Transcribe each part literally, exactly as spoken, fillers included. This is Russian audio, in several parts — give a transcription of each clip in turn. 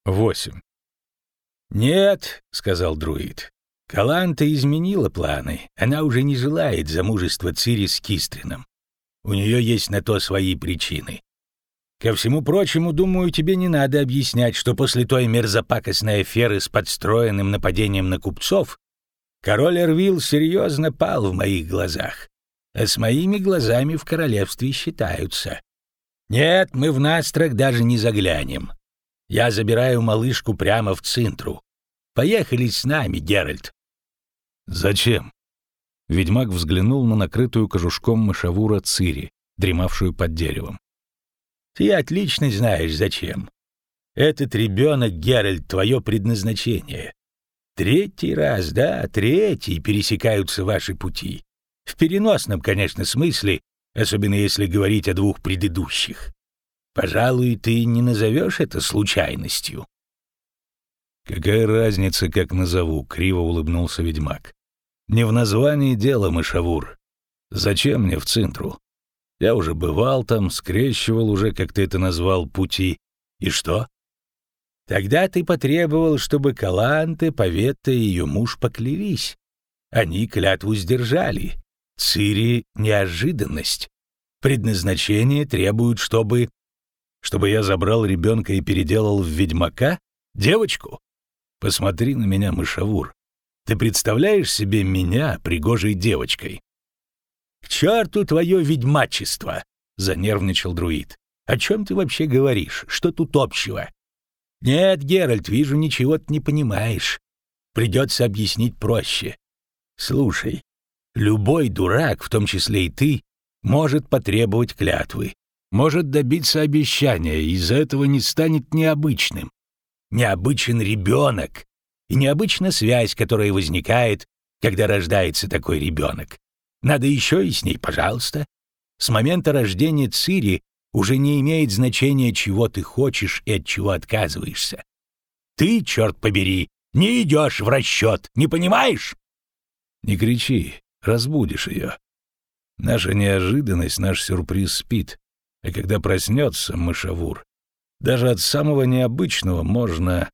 восемь. «Нет», — сказал друид, — «Каланта изменила планы. Она уже не желает замужества Цири с Кистрином. У нее есть на то свои причины. Ко всему прочему, думаю, тебе не надо объяснять, что после той мерзопакостной аферы с подстроенным нападением на купцов король Эрвил серьезно пал в моих глазах, а с моими глазами в королевстве считаются. Нет, мы в Настрах даже не заглянем. Я забираю малышку прямо в Цинтру. Поехали с нами, Геральт». «Зачем?» Ведьмак взглянул на накрытую кожушком мышавура Цири, дремавшую под деревом. «Ты отлично знаешь, зачем. Этот ребенок, Геральт, твое предназначение. Третий раз, да, третий пересекаются ваши пути. В переносном, конечно, смысле, особенно если говорить о двух предыдущих. Пожалуй, ты не назовешь это случайностью». «Какая разница, как назову?» — криво улыбнулся ведьмак. «Не в названии дело, мышавур. Зачем мне в Цинтру? Я уже бывал там, скрещивал уже, как ты это назвал, пути. И что?» «Тогда ты потребовал, чтобы Каланте, Паветта и ее муж поклялись. Они клятву сдержали. Цири — неожиданность. Предназначение требует, чтобы... Чтобы я забрал ребенка и переделал в ведьмака? Девочку? Посмотри на меня, мышавур. Ты представляешь себе меня пригожей девочкой?» «К черту твое ведьмачество!» — занервничал друид. «О чем ты вообще говоришь? Что тут общего?» «Нет, Геральт, вижу, ничего ты не понимаешь. Придется объяснить проще. Слушай, любой дурак, в том числе и ты, может потребовать клятвы, может добиться обещания, и из-за этого не станет необычным. Необычен ребенок, и необычна связь, которая возникает, когда рождается такой ребенок. Надо еще и с ней, пожалуйста. С момента рождения Цири уже не имеет значения, чего ты хочешь и от чего отказываешься. Ты, черт побери, не идешь в расчет, не понимаешь?» «Не кричи, разбудишь ее. Наша неожиданность, наш сюрприз спит, а когда проснется мышавур, даже от самого необычного можно...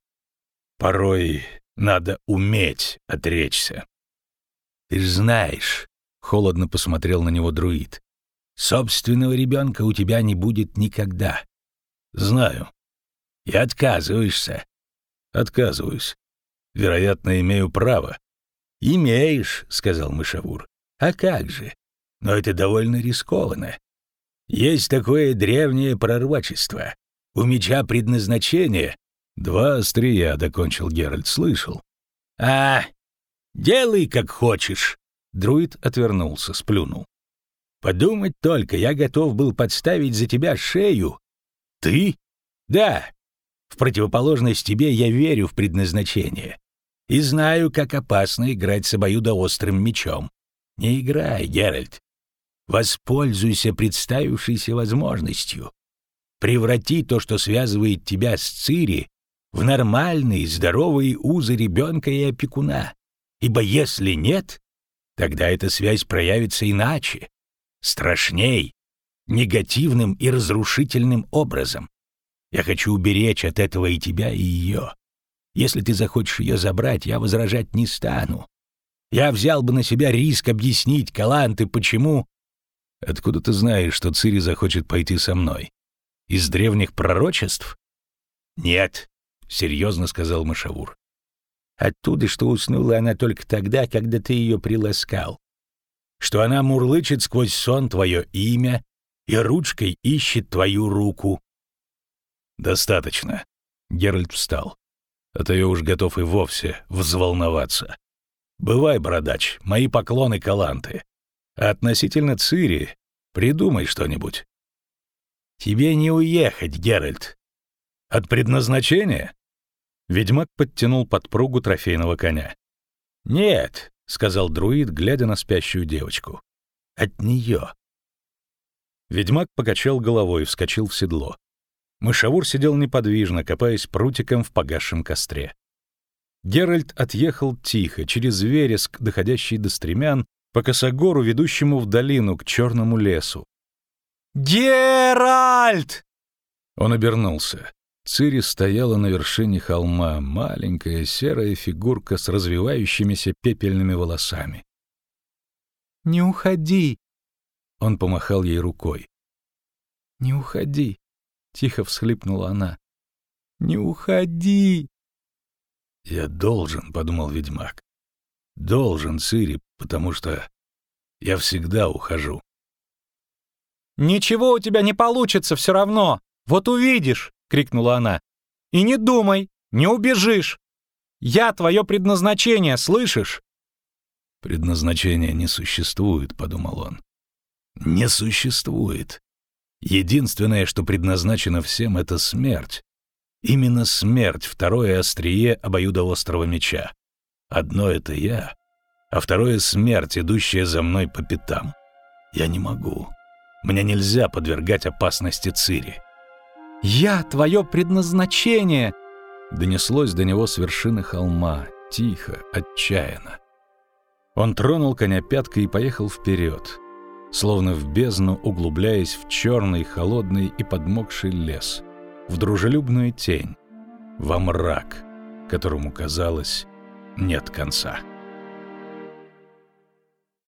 Порой надо уметь отречься». «Ты ж знаешь», — холодно посмотрел на него друид, «собственного ребенка у тебя не будет никогда». «Знаю». «И отказываешься». «Отказываюсь. Вероятно, имею право». «Имеешь», — сказал мышавур. «А как же? Но это довольно рискованно. Есть такое древнее пророчество. У меча предназначение...» «Два острия», — докончил Геральт, — слышал. «А, делай как хочешь». Друид отвернулся, сплюнул. «Подумать только, я готов был подставить за тебя шею». «Ты?» «Да. В противоположность тебе я верю в предназначение. И знаю, как опасно играть с обоюдоострым мечом. Не играй, Геральт. Воспользуйся представившейся возможностью. Преврати то, что связывает тебя с Цири, в нормальные, здоровые узы ребенка и опекуна. Ибо если нет, тогда эта связь проявится иначе, страшней, негативным и разрушительным образом. Я хочу уберечь от этого и тебя, и ее. Если ты захочешь ее забрать, я возражать не стану. Я взял бы на себя риск объяснить Каланте, почему...» «Откуда ты знаешь, что Цири захочет пойти со мной? Из древних пророчеств?» «Нет», — серьезно сказал мышавур. «Оттуда, что уснула она только тогда, когда ты ее приласкал. Что она мурлычет сквозь сон твое имя и ручкой ищет твою руку». «Достаточно». Геральт встал. «А то я уж готов и вовсе взволноваться. Бывай, бородач, мои поклоны Каланте. А относительно Цири придумай что-нибудь». «Тебе не уехать, Геральт». «От предназначения?» Ведьмак подтянул подпругу трофейного коня. «Нет», — сказал друид, глядя на спящую девочку. «От нее». Ведьмак покачал головой и вскочил в седло. Мышавур сидел неподвижно, копаясь прутиком в погасшем костре. Геральт отъехал тихо, через вереск, доходящий до стремян, по косогору, ведущему в долину, к черному лесу. «Геральт!» Он обернулся. Цири стояла на вершине холма, маленькая серая фигурка с развивающимися пепельными волосами. «Не уходи!» Он помахал ей рукой. «Не уходи!» — тихо всхлипнула она. «Не уходи!» «Я должен», — подумал ведьмак. «Должен, Цири, потому что я всегда ухожу». «Ничего у тебя не получится все равно! Вот увидишь!» — крикнула она. «И не думай, не убежишь! Я твое предназначение, слышишь?» «Предназначения не существует», — подумал он. «Не существует. Единственное, что предназначено всем, — это смерть. Именно смерть — второе острие обоюдоострого меча. Одно — это я, а второе — смерть, идущая за мной по пятам. Я не могу. Мне нельзя подвергать опасности Цири». «Я твое предназначение!» Донеслось до него с вершины холма, тихо, отчаянно. Он тронул коня пяткой и поехал вперед, словно в бездну углубляясь в черный, холодный и подмокший лес, в дружелюбную тень, во мрак, которому, казалось, нет конца.